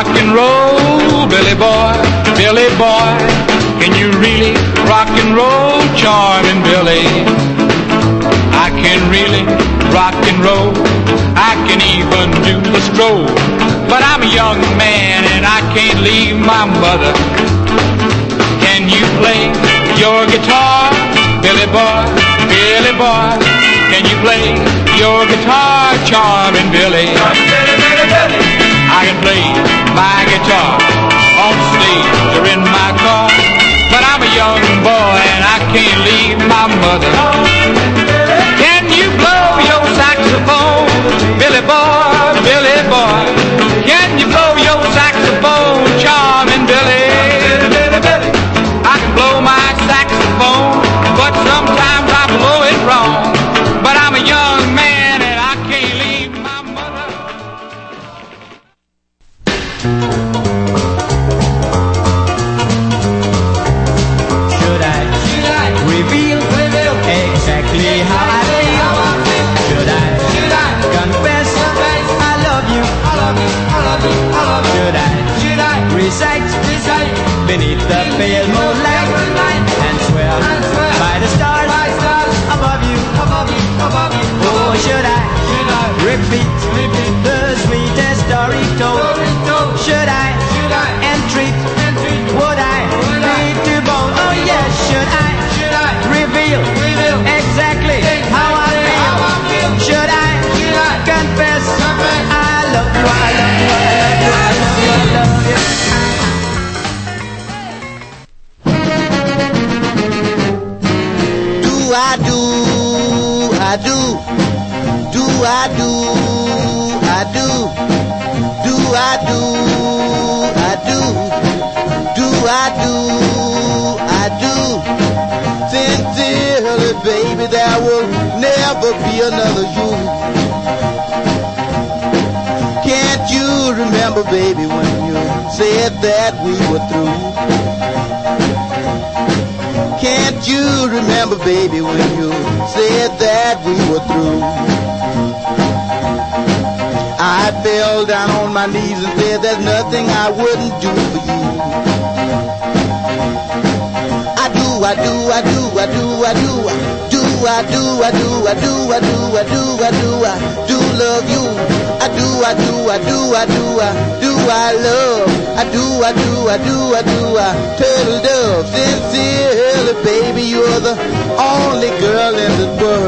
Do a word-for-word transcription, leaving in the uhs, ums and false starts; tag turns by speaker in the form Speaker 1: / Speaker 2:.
Speaker 1: rock and roll, Billy boy, Billy boy? Can you really rock and roll, charming Billy? I can really rock and roll, I can even do the stroll, but I'm a young man and I can't leave my mother. Can you play your guitar, Billy boy, Billy boy? Can you play your guitar, charming Billy? I can play my guitar on stage or in my car, but I'm a young boy and I can't leave my mother. Can you blow your saxophone, Billy boy, Billy boy? Can you blow your saxophone, charming Billy? I can blow my saxophone, but sometimes I blow it wrong. But I'm a young man and I can't leave my mother.
Speaker 2: Should I, should I reveal, reveal exactly how I feel? Should I, should I confess, confess I love you, I love you, I love you, I love you? Should I, should I recite, recite beneath the pale moonlight and swear, and swear by the stars, by stars above you, above you, above you? Oh, should I, should I repeat, repeat the sweetest story told? Should I, should I entreat, entreat? Would I lead to bone? Oh yes, should I, should I reveal, reveal exactly how I feel? Should I, should I confess, confess I love you, I love you, I love you, I love you, I love you.
Speaker 3: Do I do, I do, do I do, I do, do I do, I do, do I do, I do. Sincerely, baby, there will never be another you. Can't you remember, baby, when you said that we were through? Can't you remember, baby, when you said that we were through? I fell down on my knees and said there's nothing I wouldn't do for you. I do, I do, I do, I do, I do, I do, I do, I do, I do, I do, I do, I do, I do love you. I do, I do, I do, I do, I do, I love. I do, I do, I do, I do, I turtle dove. Sincerely, baby, you're the only girl in this world.